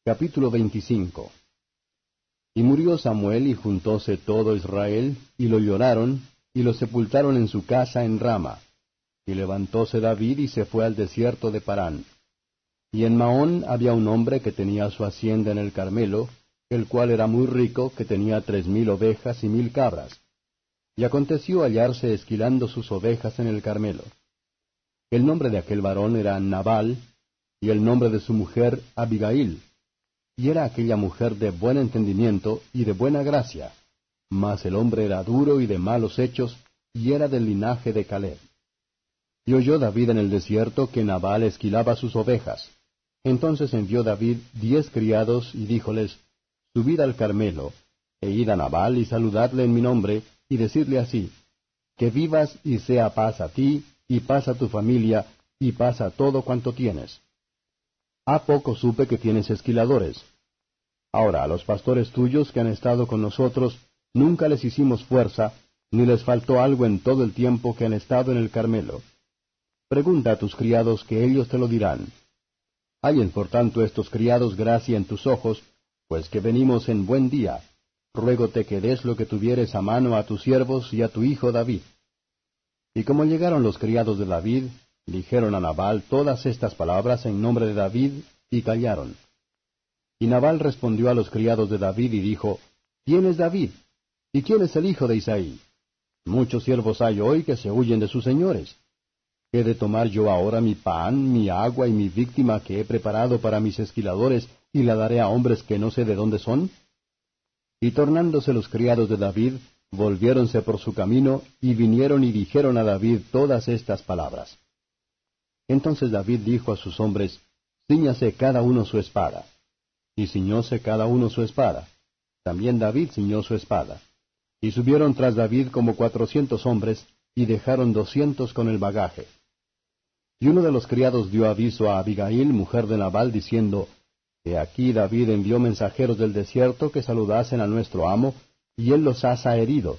Capítulo 25. Y murió Samuel, y juntóse todo Israel, y lo lloraron, y lo sepultaron en su casa en Rama. Y levantóse David, y se fue al desierto de Parán. Y en Maón había un hombre que tenía su hacienda en el Carmelo, el cual era muy rico, que tenía 3,000 ovejas y 1,000 cabras. Y aconteció hallarse esquilando sus ovejas en el Carmelo. El nombre de aquel varón era Nabal, y el nombre de su mujer Abigail. Y era aquella mujer de buen entendimiento y de buena gracia, mas el hombre era duro y de malos hechos, y era del linaje de Caleb. Y oyó David en el desierto que Nabal esquilaba sus ovejas. Entonces envió David 10 criados, y díjoles, Subid al Carmelo, e id a Nabal y saludadle en mi nombre, y decidle así, que vivas y sea paz a ti, y paz a tu familia, y paz a todo cuanto tienes. Ha poco supe que tienes esquiladores. Ahora, a los pastores tuyos que han estado con nosotros, nunca les hicimos fuerza, ni les faltó algo en todo el tiempo que han estado en el Carmelo. Pregunta a tus criados, que ellos te lo dirán. Hallen por tanto estos criados gracia en tus ojos, pues que venimos en buen día. Ruégote que des lo que tuvieres a mano a tus siervos y a tu hijo David. Y como llegaron los criados de David, dijeron a Nabal todas estas palabras en nombre de David, y callaron. Y Nabal respondió a los criados de David y dijo, ¿Quién es David? ¿Y quién es el hijo de Isaí? Muchos siervos hay hoy que se huyen de sus señores. ¿He de tomar yo ahora mi pan, mi agua y mi víctima que he preparado para mis esquiladores, y la daré a hombres que no sé de dónde son? Y tornándose los criados de David, volviéronse por su camino, y vinieron y dijeron a David todas estas palabras. Entonces David dijo a sus hombres, Cíñase cada uno su espada. Y ciñóse cada uno su espada. También David ciñó su espada. Y subieron tras David como 400 hombres, y dejaron 200 con el bagaje. Y uno de los criados dio aviso a Abigail, mujer de Nabal, diciendo, He aquí David envió mensajeros del desierto que saludasen a nuestro amo, y él los ha herido.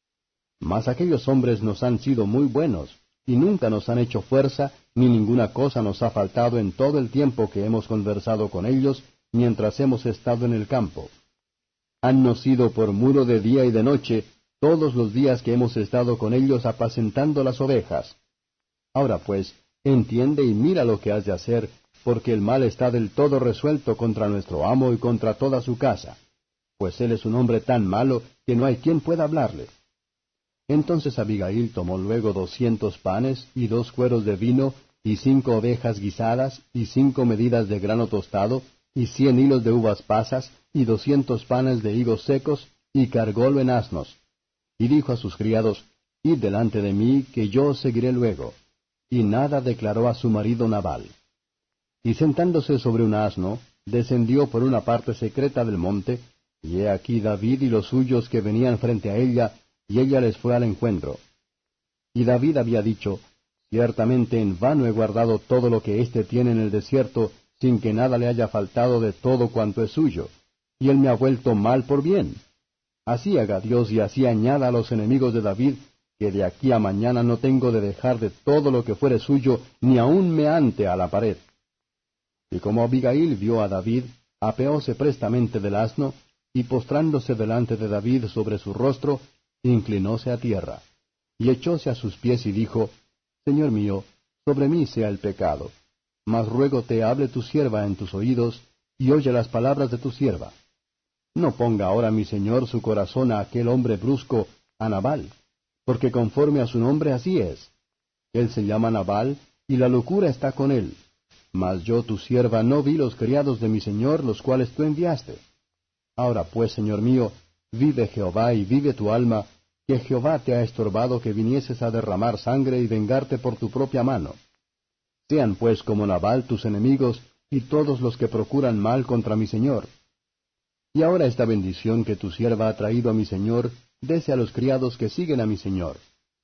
Mas aquellos hombres nos han sido muy buenos, y nunca nos han hecho fuerza, ni ninguna cosa nos ha faltado en todo el tiempo que hemos conversado con ellos, mientras hemos estado en el campo. Hannos sido por muro de día y de noche, todos los días que hemos estado con ellos apacentando las ovejas. Ahora pues, entiende y mira lo que has de hacer, porque el mal está del todo resuelto contra nuestro amo y contra toda su casa, pues él es un hombre tan malo que no hay quien pueda hablarle. Entonces Abigail tomó luego 200 panes, y 2 cueros de vino, y 5 ovejas guisadas, y 5 medidas de grano tostado, y 100 hilos de uvas pasas, y 200 panes de higos secos, y cargólo en asnos. Y dijo a sus criados, Id delante de mí, que yo os seguiré luego. Y nada declaró a su marido Nabal. Y sentándose sobre un asno, descendió por una parte secreta del monte, y he aquí David y los suyos que venían frente a ella, y ella les fue al encuentro. Y David había dicho, Ciertamente en vano he guardado todo lo que éste tiene en el desierto, sin que nada le haya faltado de todo cuanto es suyo, y él me ha vuelto mal por bien. Así haga Dios y así añada a los enemigos de David, que de aquí a mañana no tengo de dejar de todo lo que fuere suyo, ni aun meante a la pared. Y como Abigail vio a David, apeóse prestamente del asno, y postrándose delante de David sobre su rostro, inclinóse a tierra, y echóse a sus pies y dijo, Señor mío, sobre mí sea el pecado, mas ruégote hable tu sierva en tus oídos, y oye las palabras de tu sierva. No ponga ahora mi señor su corazón a aquel hombre brusco, a Nabal, porque conforme a su nombre así es. Él se llama Nabal, y la locura está con él. Mas yo, tu sierva, no vi los criados de mi señor, los cuales tú enviaste. Ahora pues, señor mío, vive Jehová y vive tu alma, que Jehová te ha estorbado que vinieses a derramar sangre y vengarte por tu propia mano. Sean pues como Nabal tus enemigos, y todos los que procuran mal contra mi señor. Y ahora esta bendición que tu sierva ha traído a mi señor, dese a los criados que siguen a mi señor.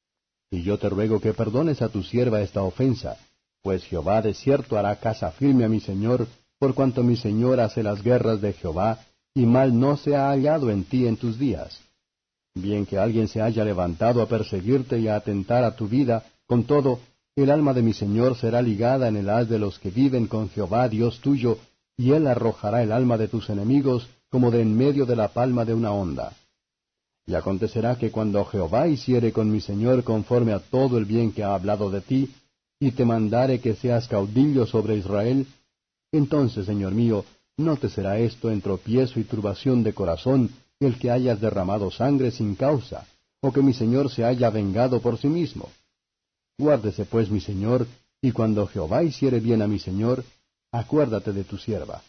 Y yo te ruego que perdones a tu sierva esta ofensa, pues Jehová de cierto hará casa firme a mi señor, por cuanto mi señor hace las guerras de Jehová, y mal no se ha hallado en ti en tus días. Bien que alguien se haya levantado a perseguirte y a atentar a tu vida, con todo, el alma de mi señor será ligada en el haz de los que viven con Jehová Dios tuyo, y él arrojará el alma de tus enemigos como de en medio de la palma de una onda. Y acontecerá que cuando Jehová hiciere con mi señor conforme a todo el bien que ha hablado de ti, y te mandare que seas caudillo sobre Israel, entonces, señor mío, no te será esto en tropiezo y turbación de corazón el que hayas derramado sangre sin causa, o que mi señor se haya vengado por sí mismo. Guárdese pues mi señor, y cuando Jehová hiciere bien a mi señor, acuérdate de tu sierva.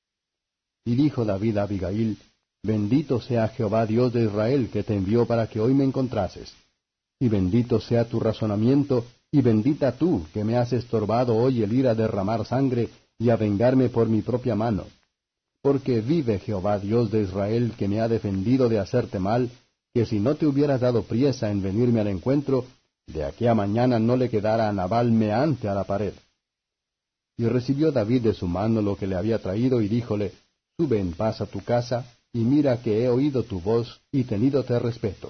Y dijo David a Abigail, Bendito sea Jehová Dios de Israel, que te envió para que hoy me encontrases. Y bendito sea tu razonamiento, y bendita tú, que me has estorbado hoy el ir a derramar sangre, y a vengarme por mi propia mano. Porque vive Jehová Dios de Israel, que me ha defendido de hacerte mal, que si no te hubieras dado priesa en venirme al encuentro, de aquí a mañana no le quedara a Nabal meante a la pared. Y recibió David de su mano lo que le había traído, y díjole, Sube en paz a tu casa, y mira que he oído tu voz, y tenídote respeto.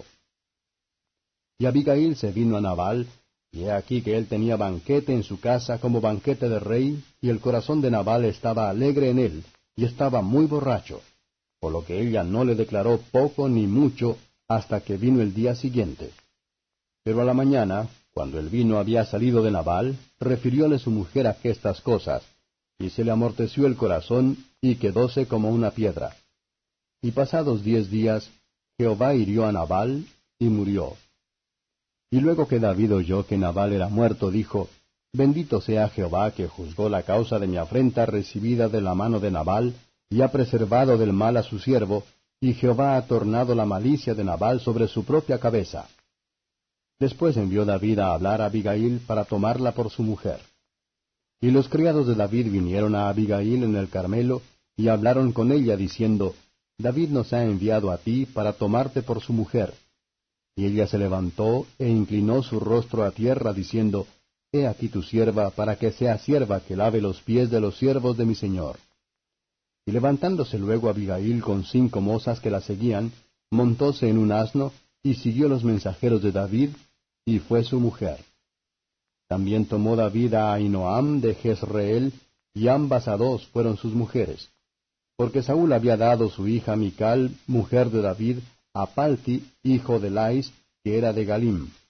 Y Abigail se vino a Nabal, y he aquí que él tenía banquete en su casa como banquete de rey, y el corazón de Nabal estaba alegre en él, y estaba muy borracho, por lo que ella no le declaró poco ni mucho hasta que vino el día siguiente. Pero a la mañana, cuando el vino había salido de Nabal, refirióle su mujer aquestas cosas, y se le amorteció el corazón, y quedóse como una piedra. Y pasados 10 días, Jehová hirió a Nabal, y murió. Y luego que David oyó que Nabal era muerto, dijo, Bendito sea Jehová, que juzgó la causa de mi afrenta recibida de la mano de Nabal, y ha preservado del mal a su siervo, y Jehová ha tornado la malicia de Nabal sobre su propia cabeza. Después envió David a hablar a Abigail para tomarla por su mujer. Y los criados de David vinieron a Abigail en el Carmelo, y hablaron con ella, diciendo, David nos ha enviado a ti para tomarte por su mujer. Y ella se levantó e inclinó su rostro a tierra, diciendo, He aquí tu sierva, para que sea sierva que lave los pies de los siervos de mi señor. Y levantándose luego Abigail con 5 mozas que la seguían, montóse en un asno, y siguió los mensajeros de David, y fue su mujer. También tomó David a Ahinoam de Jezreel, y ambas a 2 fueron sus mujeres. Porque Saúl había dado su hija Mical, mujer de David, a Palti, hijo de Lais, que era de Galim.